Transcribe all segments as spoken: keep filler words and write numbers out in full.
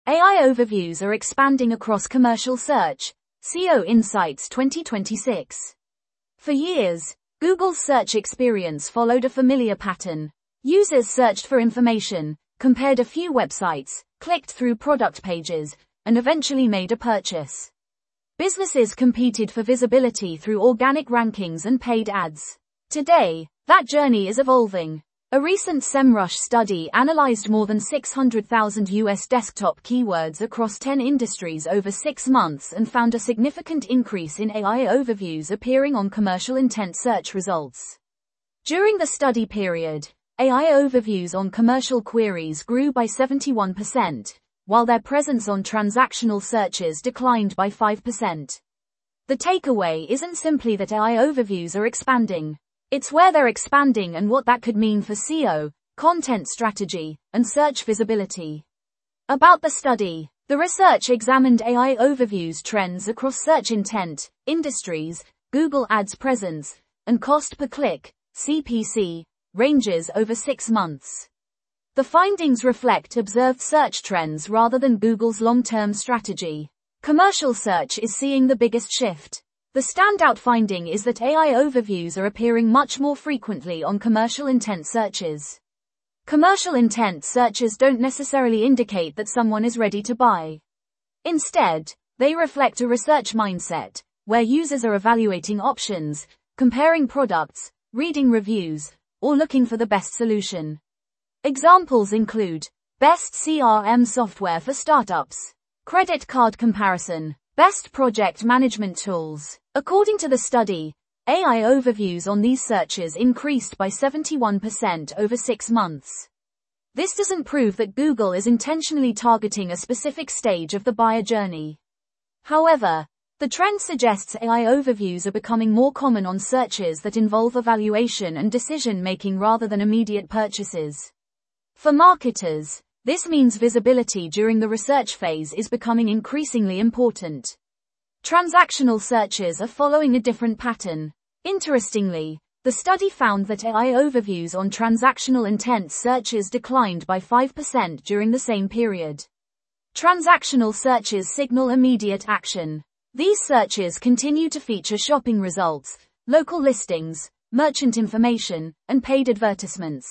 A I overviews are expanding across commercial search. S E O Insights twenty twenty-six. For years, Google's search experience followed a familiar pattern. Users searched for information, compared a few websites, clicked through product pages, and eventually made a purchase. Businesses competed for visibility through organic rankings and paid ads. Today, that journey is evolving. A recent SEMrush study analyzed more than six hundred thousand U S desktop keywords across ten industries over six months and found a significant increase in A I overviews appearing on commercial intent search results. During the study period, A I overviews on commercial queries grew by seventy-one percent, while their presence on transactional searches declined by five percent. The takeaway isn't simply that A I overviews are expanding. It's where they're expanding and what that could mean for S E O, content strategy, and search visibility. About the study, the research examined A I overviews trends across search intent, industries, Google Ads presence, and cost per click, C P C, ranges over six months. The findings reflect observed search trends rather than Google's long-term strategy. Commercial search is seeing the biggest shift. The standout finding is that A I overviews are appearing much more frequently on commercial intent searches. Commercial intent searches don't necessarily indicate that someone is ready to buy. Instead, they reflect a research mindset, where users are evaluating options, comparing products, reading reviews, or looking for the best solution. Examples include best C R M software for startups, credit card comparison, best project management tools. According to the study, A I overviews on these searches increased by seventy-one percent over six months. This doesn't prove that Google is intentionally targeting a specific stage of the buyer journey. However, the trend suggests A I overviews are becoming more common on searches that involve evaluation and decision-making rather than immediate purchases. For marketers, this means visibility during the research phase is becoming increasingly important. Transactional searches are following a different pattern. Interestingly, the study found that A I overviews on transactional intent searches declined by five percent during the same period. Transactional searches signal immediate action. These searches continue to feature shopping results, local listings, merchant information, and paid advertisements.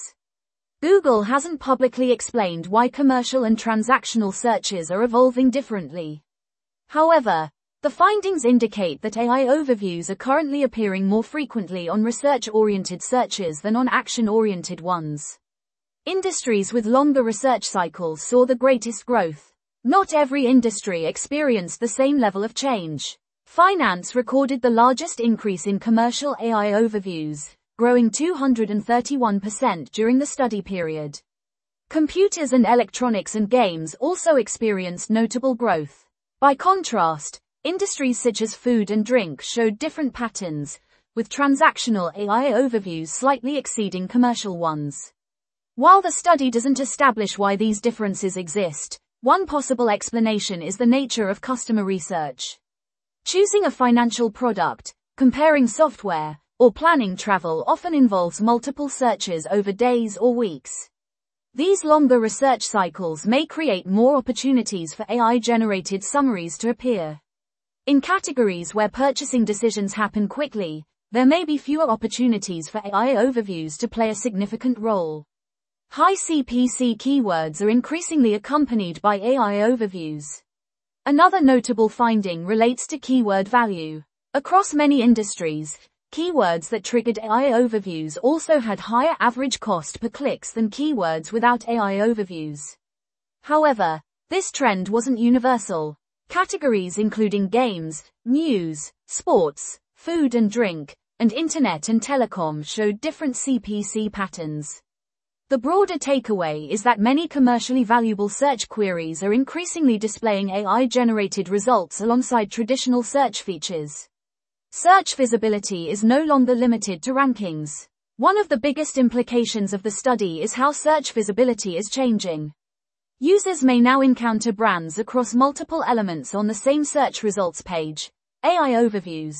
Google hasn't publicly explained why commercial and transactional searches are evolving differently. However, the findings indicate that A I overviews are currently appearing more frequently on research-oriented searches than on action-oriented ones. Industries with longer research cycles saw the greatest growth. Not every industry experienced the same level of change. Finance recorded the largest increase in commercial A I overviews, growing two hundred thirty-one percent during the study period. Computers and electronics and games also experienced notable growth. By contrast, industries such as food and drink showed different patterns, with transactional A I overviews slightly exceeding commercial ones. While the study doesn't establish why these differences exist, one possible explanation is the nature of customer research. Choosing a financial product, comparing software, or planning travel often involves multiple searches over days or weeks. These longer research cycles may create more opportunities for A I-generated summaries to appear. In categories where purchasing decisions happen quickly, there may be fewer opportunities for A I overviews to play a significant role. High C P C keywords are increasingly accompanied by A I overviews. Another notable finding relates to keyword value. Across many industries, keywords that triggered A I overviews also had higher average cost per clicks than keywords without A I overviews. However, this trend wasn't universal. Categories including games, news, sports, food and drink, and internet and telecom showed different C P C patterns. The broader takeaway is that many commercially valuable search queries are increasingly displaying A I-generated results alongside traditional search features. Search visibility is no longer limited to rankings. One of the biggest implications of the study is how search visibility is changing. Users may now encounter brands across multiple elements on the same search results page. A I overviews.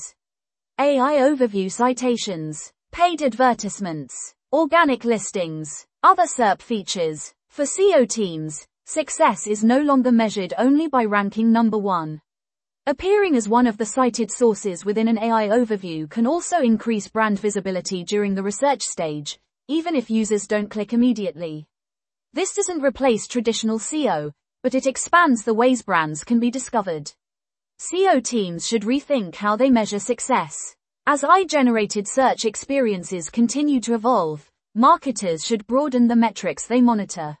A I overview citations. Paid advertisements. Organic listings. Other S E R P features. For S E O teams, Success is no longer measured only by ranking number one. Appearing as one of the cited sources within an A I overview can also increase brand visibility during the research stage, even if users don't click immediately. This doesn't replace traditional S E O, but it expands the ways brands can be discovered. S E O teams should rethink how they measure success. As A I-generated search experiences continue to evolve, marketers should broaden the metrics they monitor.